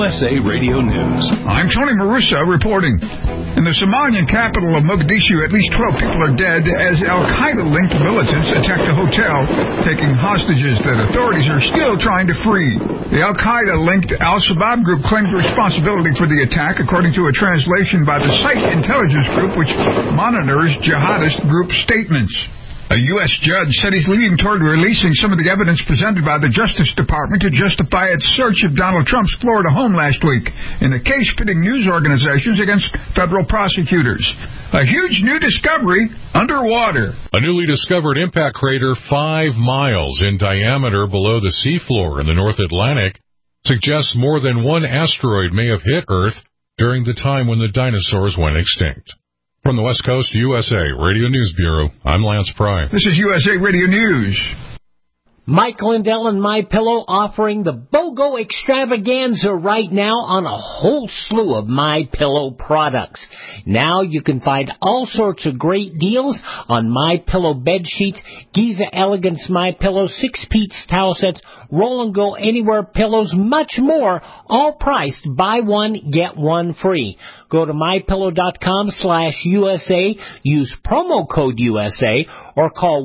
USA Radio News. I'm Tony Marusa reporting. In the Somalian capital of Mogadishu, at least 12 people are dead as Al-Qaeda-linked militants attacked a hotel, taking hostages that authorities are still trying to free. The Al-Qaeda-linked Al-Shabaab group claimed responsibility for the attack, according to a translation by the Site Intelligence Group, which monitors jihadist group statements. A U.S. judge said he's leaning toward releasing some of the evidence presented by the Justice Department to justify its search of Donald Trump's Florida home last week in a case pitting news organizations against federal prosecutors. A huge new discovery underwater. A newly discovered impact crater 5 miles in diameter below the seafloor in the North Atlantic suggests more than one asteroid may have hit Earth during the time when the dinosaurs went extinct. From the West Coast USA Radio News Bureau, I'm Lance Pry. This is USA Radio News. Mike Lindell and MyPillow offering the BOGO extravaganza right now on a whole slew of MyPillow products. Now you can find all sorts of great deals on MyPillow bed sheets, Giza Elegance MyPillow, 6-piece towel sets, Roll and Go Anywhere pillows, much more, all priced buy one, get one free. Go to mypillow.com/USA, use promo code USA, or call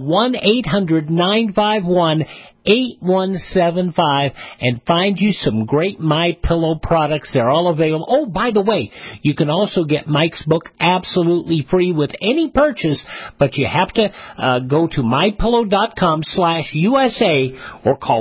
1-800-951-8175 and find you some great MyPillow products. They're all available. Oh, by the way, you can also get Mike's book absolutely free with any purchase, but you have to go to mypillow.com/USA or call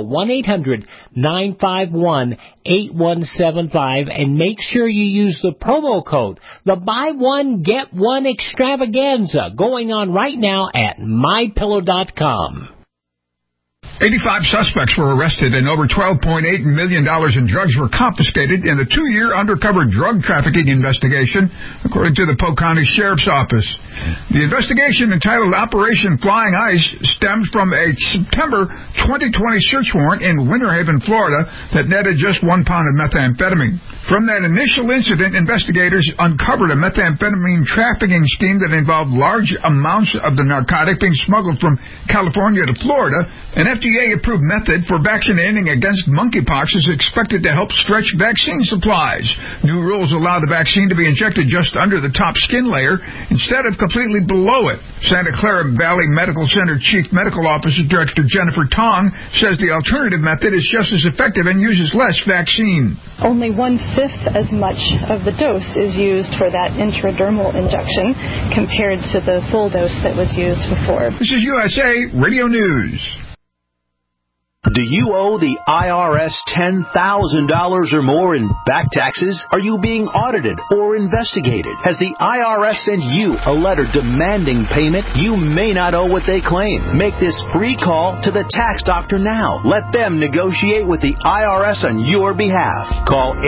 1-800-951-8175 and make sure you use the promo code. The buy one, get one extravaganza going on right now at mypillow.com. 85 suspects were arrested and over $12.8 million in drugs were confiscated in a 2-year undercover drug trafficking investigation, according to the Polk County Sheriff's Office. The investigation, entitled Operation Flying Ice, stemmed from a September 2020 search warrant in Winter Haven, Florida, that netted just 1 pound of methamphetamine. From that initial incident, investigators uncovered a methamphetamine trafficking scheme that involved large amounts of the narcotic being smuggled from California to Florida. An FDA-approved method for vaccinating against monkeypox is expected to help stretch vaccine supplies. New rules allow the vaccine to be injected just under the top skin layer instead of completely below it. Santa Clara Valley Medical Center Chief Medical Officer Director Jennifer Tong says the alternative method is just as effective and uses less vaccine. Only 1/5 as much of the dose is used for that intradermal injection compared to the full dose that was used before. This is USA Radio News. Do you owe the IRS $10,000 or more in back taxes? Are you being audited or investigated? Has the IRS sent you a letter demanding payment? You may not owe what they claim. Make this free call to the tax doctor now. Let them negotiate with the IRS on your behalf. Call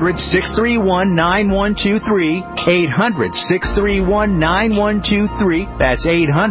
800-631-9123. 800-631-9123. That's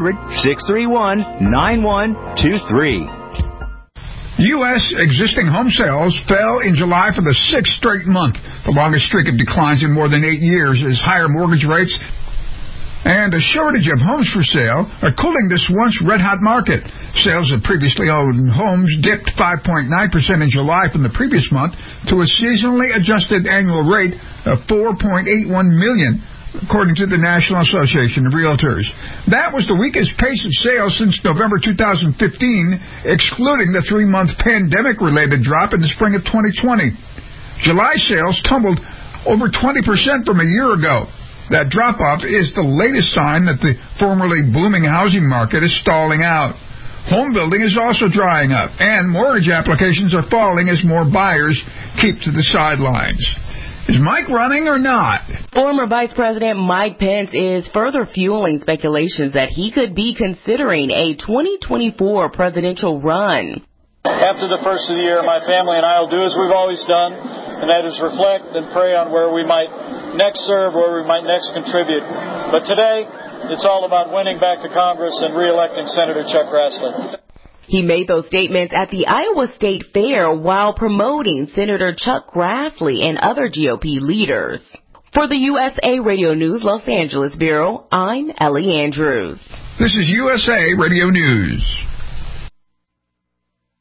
800-631-9123. U.S. existing home sales fell in July for the 6th straight month, the longest streak of declines in more than 8 years, as higher mortgage rates and a shortage of homes for sale are cooling this once red-hot market. Sales of previously owned homes dipped 5.9% in July from the previous month to a seasonally adjusted annual rate of 4.81 million. According to the National Association of Realtors. That was the weakest pace of sales since November 2015, excluding the 3-month pandemic-related drop in the spring of 2020. July sales tumbled over 20% from a year ago. That drop-off is the latest sign that the formerly booming housing market is stalling out. Home building is also drying up, and mortgage applications are falling as more buyers keep to the sidelines. Is Mike running or not? Former Vice President Mike Pence is further fueling speculations that he could be considering a 2024 presidential run. After the first of the year, my family and I will do as we've always done, and that is reflect and pray on where we might next serve, where we might next contribute. But today, it's all about winning back to Congress and re-electing Senator Chuck Grassley. He made those statements at the Iowa State Fair while promoting Senator Chuck Grassley and other GOP leaders. For the USA Radio News Los Angeles Bureau, I'm Ellie Andrews. This is USA Radio News.